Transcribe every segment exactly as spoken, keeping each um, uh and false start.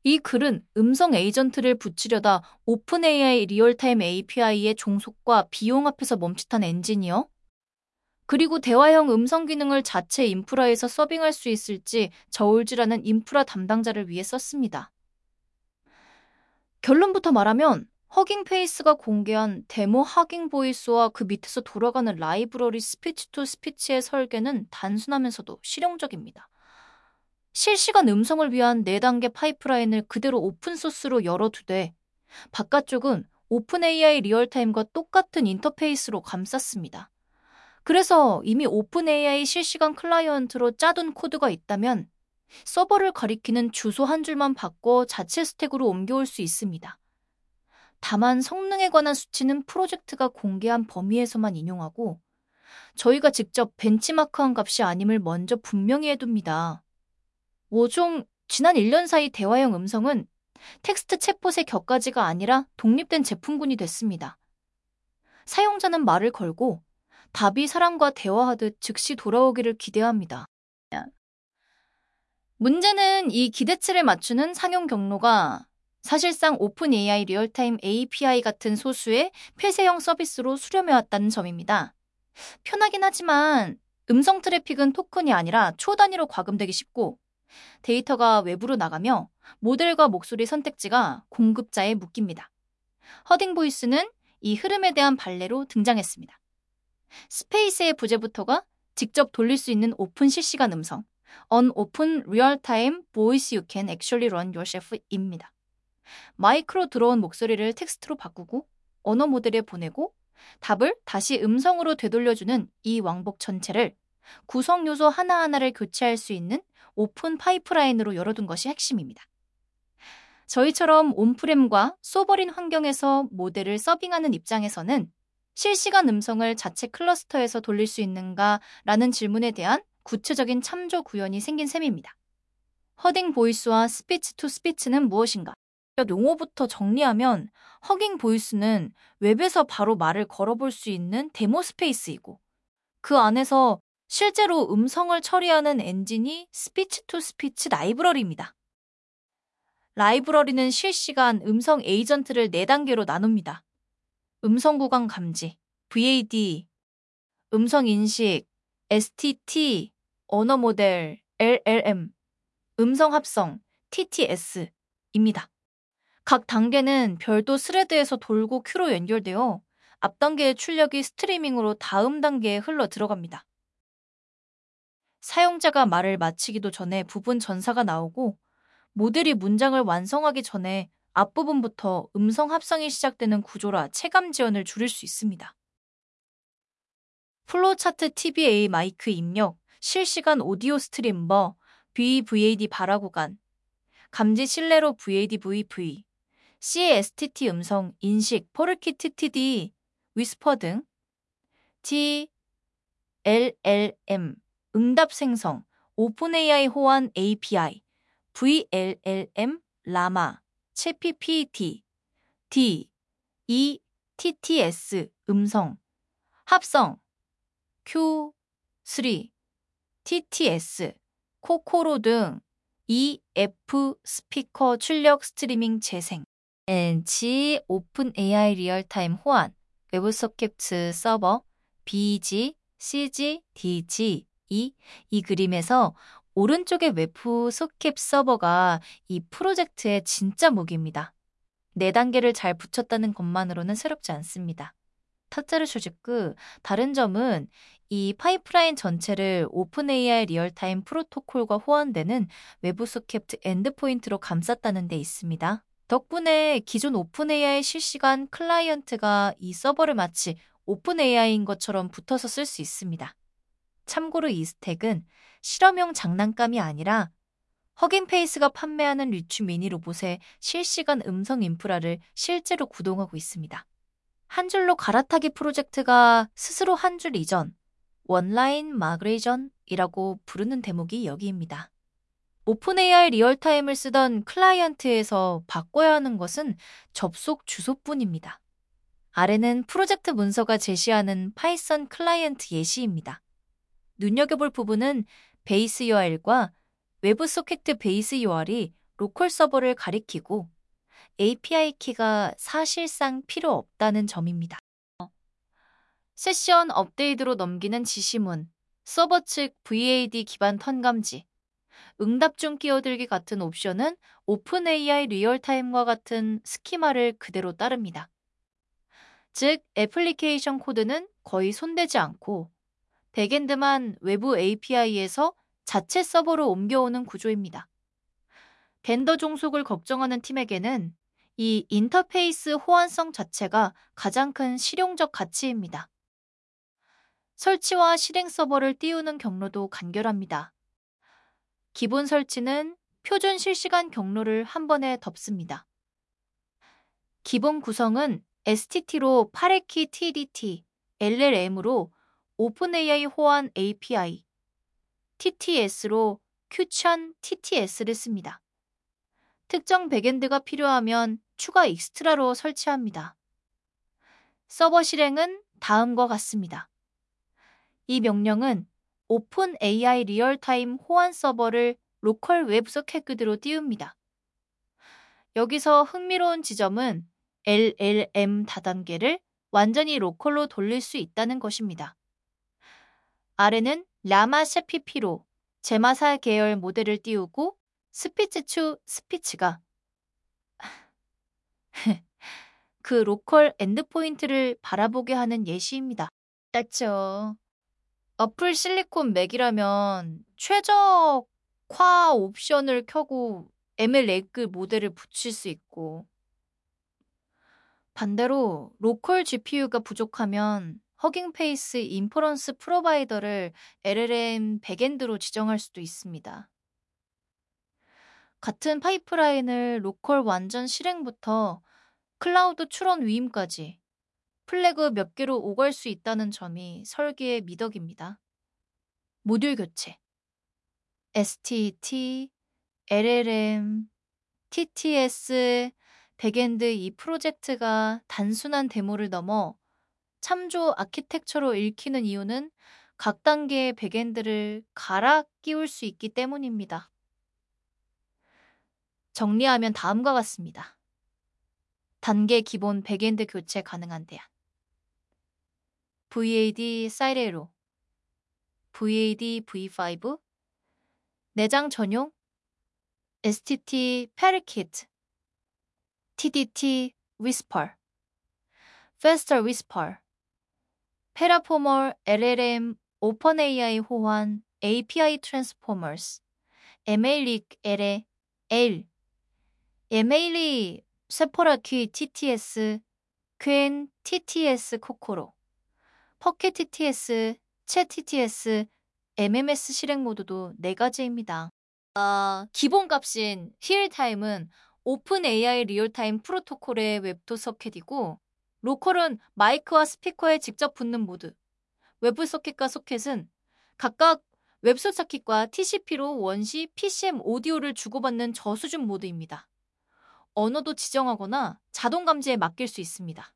이 글은 음성 에이전트를 붙이려다 오픈에이아이 리얼타임 에이피아이의 종속과 비용 앞에서 멈칫한 엔지니어, 그리고 대화형 음성 기능을 자체 인프라에서 서빙할 수 있을지 저울질하는 인프라 담당자를 위해 썼습니다. 결론부터 말하면 허깅 페이스가 공개한 데모 하깅 보이스와 그 밑에서 돌아가는 라이브러리 스피치 투 스피치의 설계는 단순하면서도 실용적입니다. 실시간 음성을 위한 네 단계 파이프라인을 그대로 오픈소스로 열어두되 바깥쪽은 오픈에이아이 리얼타임과 똑같은 인터페이스로 감쌌습니다. 그래서 이미 오픈에이아이 실시간 클라이언트로 짜둔 코드가 있다면 서버를 가리키는 주소 한 줄만 바꿔 자체 스택으로 옮겨올 수 있습니다. 다만 성능에 관한 수치는 프로젝트가 공개한 범위에서만 인용하고 저희가 직접 벤치마크한 값이 아님을 먼저 분명히 해둡니다. 모종 지난 일 년 사이 대화형 음성은 텍스트 챗봇의 격가지가 아니라 독립된 제품군이 됐습니다. 사용자는 말을 걸고 답이 사람과 대화하듯 즉시 돌아오기를 기대합니다. 문제는 이 기대치를 맞추는 상용 경로가 사실상 오픈에이아이 리얼타임 에이피아이 같은 소수의 폐쇄형 서비스로 수렴해왔다는 점입니다. 편하긴 하지만 음성 트래픽은 토큰이 아니라 초 단위로 과금되기 쉽고 데이터가 외부로 나가며 모델과 목소리 선택지가 공급자에 묶입니다. 허딩 보이스는 이 흐름에 대한 발레로 등장했습니다. 스페이스의 부재부터가 직접 돌릴 수 있는 오픈 실시간 음성, On Open Real Time Voice You Can Actually Run Yourself입니다. 마이크로 들어온 목소리를 텍스트로 바꾸고 언어 모델에 보내고 답을 다시 음성으로 되돌려주는 이 왕복 전체를 구성 요소 하나하나를 교체할 수 있는 오픈 파이프라인으로 열어둔 것이 핵심입니다. 저희처럼 온프렘과 소버린 환경에서 모델을 서빙하는 입장에서는 실시간 음성을 자체 클러스터에서 돌릴 수 있는가라는 질문에 대한 구체적인 참조 구현이 생긴 셈입니다. 허딩 보이스와 스피치 투 스피치는 무엇인가? 용어부터 정리하면 허깅 보이스는 웹에서 바로 말을 걸어볼 수 있는 데모 스페이스이고 그 안에서 실제로 음성을 처리하는 엔진이 스피치 투 스피치 라이브러리입니다. 라이브러리는 실시간 음성 에이전트를 네 단계로 나눕니다. 음성 구강 감지, 브이에이디, 음성 인식, 에스티티, 언어 모델, 엘엘엠, 음성 합성, 티티에스입니다. 각 단계는 별도 스레드에서 돌고 큐로 연결되어 앞 단계의 출력이 스트리밍으로 다음 단계에 흘러 들어갑니다. 사용자가 말을 마치기도 전에 부분 전사가 나오고 모델이 문장을 완성하기 전에 앞부분부터 음성 합성이 시작되는 구조라 체감 지연을 줄일 수 있습니다. 플로우 차트 티비에이 마이크 입력, 실시간 오디오 스트림버, 브이브이에이디 발화 구간, 감지 실내로 브이에이디 브이브이, 씨에스티티 음성, 인식, 포르키트 티디, 위스퍼 등 티엘엘엠, 응답 생성, 오픈에이아이 호환 에이피아이, 브이엘엘엠, 라마, 챗피피티, D, E, 티티에스, 음성, 합성, 큐 쓰리, 티티에스, 코코로 등 이에프 스피커 출력 스트리밍 재생, 엔치 오픈 에이아이 리얼타임 호환, 웹소켓 서버, 비지, 씨지, 디지, 이, 이 그림에서 오른쪽의 웹 소켓 서버가 이 프로젝트의 진짜 무기입니다. 네 단계를 잘 붙였다는 것만으로는 새롭지 않습니다. 타짜르 쇼즈크, 다른 점은 이 파이프라인 전체를 오픈에이아이 리얼타임 프로토콜과 호환되는 외부 소켓 엔드포인트로 감쌌다는 데 있습니다. 덕분에 기존 오픈에이아이 실시간 클라이언트가 이 서버를 마치 오픈에이아이인 것처럼 붙어서 쓸 수 있습니다. 참고로 이 스택은 실험용 장난감이 아니라 허깅페이스가 판매하는 리추 미니 로봇의 실시간 음성 인프라를 실제로 구동하고 있습니다. 한 줄로 갈아타기 프로젝트가 스스로 한 줄 이전, 원라인 마그레이전이라고 부르는 대목이 여기입니다. 오픈에이아이 리얼타임을 쓰던 클라이언트에서 바꿔야 하는 것은 접속 주소뿐입니다. 아래는 프로젝트 문서가 제시하는 파이썬 클라이언트 예시입니다. 눈여겨볼 부분은 베이스 유알과 외부 소켓 베이스 유알이 로컬 서버를 가리키고 에이피아이 키가 사실상 필요 없다는 점입니다. 세션 업데이트로 넘기는 지시문, 서버 측 브이에이디 기반 턴감지, 응답 중 끼어들기 같은 옵션은 오픈에이아이 리얼타임과 같은 스키마를 그대로 따릅니다. 즉, 애플리케이션 코드는 거의 손대지 않고 백엔드만 외부 에이피아이에서 자체 서버로 옮겨오는 구조입니다. 벤더 종속을 걱정하는 팀에게는 이 인터페이스 호환성 자체가 가장 큰 실용적 가치입니다. 설치와 실행 서버를 띄우는 경로도 간결합니다. 기본 설치는 표준 실시간 경로를 한 번에 덮습니다. 기본 구성은 에스티티로 파레키 티디티, 엘엘엠으로 오픈에이아이 호환 에이피아이, 티티에스로 큐찬 티티에스를 씁니다. 특정 백엔드가 필요하면 추가 익스트라로 설치합니다. 서버 실행은 다음과 같습니다. 이 명령은 오픈에이아이 리얼타임 호환 서버를 로컬 웹 소켓으로 띄웁니다. 여기서 흥미로운 지점은 엘엘엠 다단계를 완전히 로컬로 돌릴 수 있다는 것입니다. 아래는 라마 셰피피로 제마사 계열 모델을 띄우고 스피치 추 스피치가 그 로컬 엔드포인트를 바라보게 하는 예시입니다. 맞죠. 어플 실리콘 맥이라면 최적화 옵션을 켜고 엠엘에그 모델을 붙일 수 있고, 반대로 로컬 지피유가 부족하면 허깅페이스 인퍼런스 프로바이더를 엘엘엠 백엔드로 지정할 수도 있습니다. 같은 파이프라인을 로컬 완전 실행부터 클라우드 출원 위임까지 플래그 몇 개로 오갈 수 있다는 점이 설계의 미덕입니다. 모듈 교체, 에스티티, 엘엘엠, 티티에스, 백엔드 이 프로젝트가 단순한 데모를 넘어 참조 아키텍처로 읽히는 이유는 각 단계의 백엔드를 갈아 끼울 수 있기 때문입니다. 정리하면 다음과 같습니다. 단계 기본 백엔드 교체 가능한 대안, 브이에이디 사이레로, 브이에이디 브이 파이브, 내장 전용, 에스티티 패리킷, 티디티 위스퍼, Faster Whisper, 페라포멀 엘엘엠 오픈에이아이 호환 에이피아이 트랜스포머스, 에메일릭 엘에 L, 에메일리 세포라키 티티에스, 퀸 티티에스 코코로, 퍼켓 티티에스, 채 티티에스, 엠엠에스 실행 모드도 네 가지입니다. 아, 기본 값인 힐타임은 오픈에이아이 리얼타임 프로토콜의 웹토 서켓이고, 로컬은 마이크와 스피커에 직접 붙는 모드, 외부 소켓과 소켓은 각각 웹소 서킷과 티시피로 원시 피씨엠 오디오를 주고받는 저수준 모드입니다. 언어도 지정하거나 자동 감지에 맡길 수 있습니다.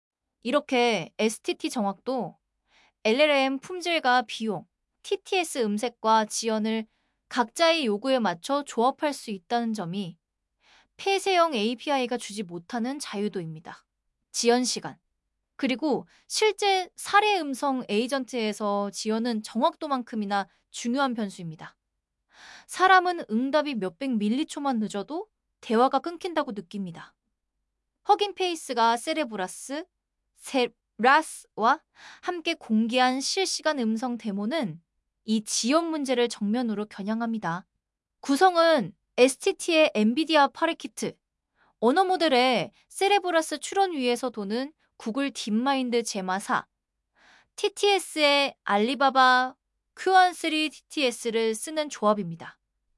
이렇게 에스티티 정확도 엘엘엠 품질과 비용, 티티에스 음색과 지연을 각자의 요구에 맞춰 조합할 수 있다는 점이 폐쇄형 에이피아이가 주지 못하는 자유도입니다. 지연 시간, 그리고 실제 사례 음성 에이전트에서 지연은 정확도만큼이나 중요한 변수입니다. 사람은 응답이 몇백 밀리초만 늦어도 대화가 끊긴다고 느낍니다. 허깅페이스가 세레브라스, 세라스와 함께 공개한 실시간 음성 데모는 이 지연 문제를 정면으로 겨냥합니다. 구성은 에스티티의 엔비디아 파레키트, 언어 모델의 세레브라스 출원 위에서 도는 구글 딥마인드 제마 사, 티티에스의 알리바바 큐원쓰리 티티에스를 쓰는 조합입니다.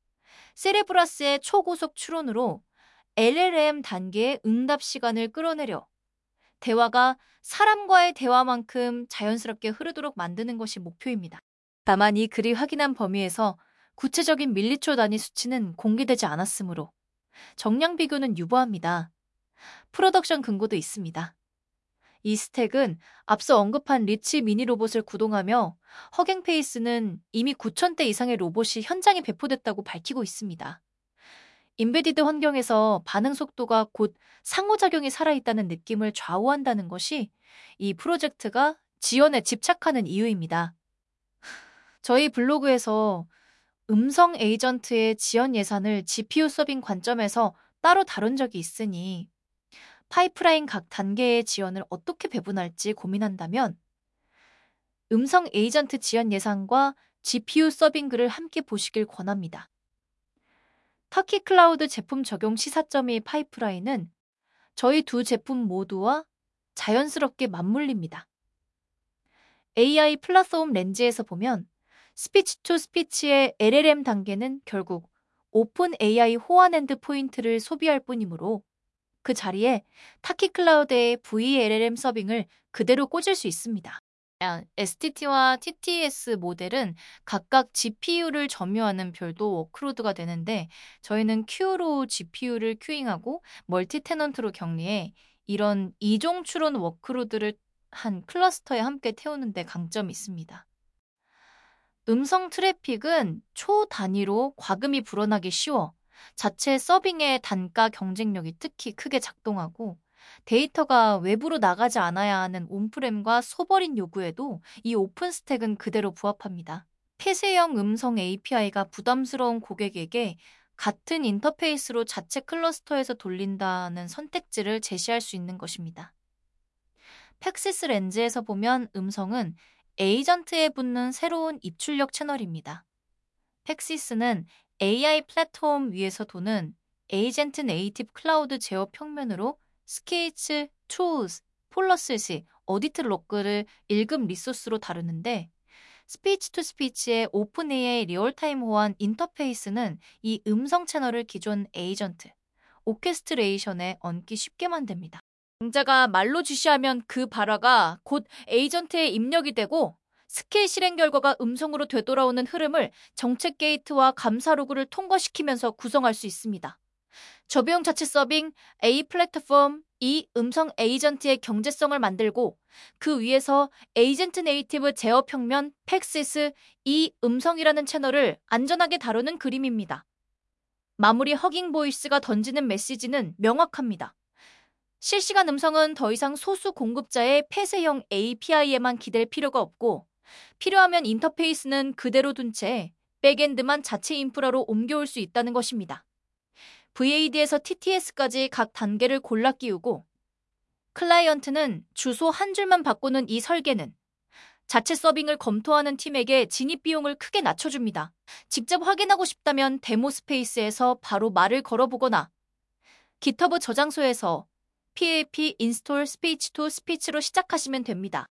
세레브라스의 초고속 출원으로 엘엘엠 단계의 응답 시간을 끌어내려 대화가 사람과의 대화만큼 자연스럽게 흐르도록 만드는 것이 목표입니다. 다만 이 글이 확인한 범위에서 구체적인 밀리초 단위 수치는 공개되지 않았으므로 정량 비교는 유보합니다. 프로덕션 근거도 있습니다. 이 스택은 앞서 언급한 리치 미니 로봇을 구동하며 허깅페이스는 이미 구천 대 이상의 로봇이 현장에 배포됐다고 밝히고 있습니다. 인베디드 환경에서 반응 속도가 곧 상호작용이 살아있다는 느낌을 좌우한다는 것이 이 프로젝트가 지연에 집착하는 이유입니다. 저희 블로그에서 음성 에이전트의 지연 예산을 지피유 서빙 관점에서 따로 다룬 적이 있으니 파이프라인 각 단계의 지연을 어떻게 배분할지 고민한다면 음성 에이전트 지연 예산과 지피유 서빙 글을 함께 보시길 권합니다. 터키 클라우드 제품 적용 시사점의 파이프라인은 저희 두 제품 모두와 자연스럽게 맞물립니다. 에이아이 플랫폼 렌즈에서 보면 스피치 투 스피치의 엘엘엠 단계는 결국 오픈 에이아이 호환 엔드 포인트를 소비할 뿐이므로 그 자리에 타키 클라우드의 브이엘엘엠 서빙을 그대로 꽂을 수 있습니다. 에스티티와 티티에스 모델은 각각 지피유를 점유하는 별도 워크로드가 되는데 저희는 큐로 지피유를 큐잉하고 멀티 테넌트로 격리해 이런 이종 추론 워크로드를 한 클러스터에 함께 태우는 데 강점이 있습니다. 음성 트래픽은 초 단위로 과금이 불어나기 쉬워 자체 서빙의 단가 경쟁력이 특히 크게 작동하고 데이터가 외부로 나가지 않아야 하는 온프렘과 소버린 요구에도 이 오픈스택은 그대로 부합합니다. 폐쇄형 음성 에이피아이가 부담스러운 고객에게 같은 인터페이스로 자체 클러스터에서 돌린다는 선택지를 제시할 수 있는 것입니다. 팩시스 렌즈에서 보면 음성은 에이전트에 붙는 새로운 입출력 채널입니다. 팩시스는 에이아이 플랫폼 위에서 도는 에이전트 네이티브 클라우드 제어 평면으로 스케이츠, 툴스, 폴러스시, 어디트 로그를 일 급 리소스로 다루는데 스피치 투 스피치의 오픈 에이아이 리얼타임 호환 인터페이스는 이 음성 채널을 기존 에이전트, 오케스트레이션에 얹기 쉽게 만듭니다. 강자가 말로 지시하면 그 발화가 곧 에이전트의 입력이 되고 스킬 실행 결과가 음성으로 되돌아오는 흐름을 정책 게이트와 감사 로그를 통과시키면서 구성할 수 있습니다. 저비용 자체 서빙, A 플랫폼, 이 음성 에이전트의 경제성을 만들고 그 위에서 에이전트 네이티브 제어 평면, 팩시스, 이 음성이라는 채널을 안전하게 다루는 그림입니다. 마무리 허깅 보이스가 던지는 메시지는 명확합니다. 실시간 음성은 더 이상 소수 공급자의 폐쇄형 에이피아이에만 기댈 필요가 없고 필요하면 인터페이스는 그대로 둔 채 백엔드만 자체 인프라로 옮겨올 수 있다는 것입니다. 브이에이디에서 티티에스까지 각 단계를 골라 끼우고 클라이언트는 주소 한 줄만 바꾸는 이 설계는 자체 서빙을 검토하는 팀에게 진입 비용을 크게 낮춰줍니다. 직접 확인하고 싶다면 데모 스페이스에서 바로 말을 걸어보거나 깃허브 저장소에서 피에이피 인스톨 스피치 투 스피치로 시작하시면 됩니다.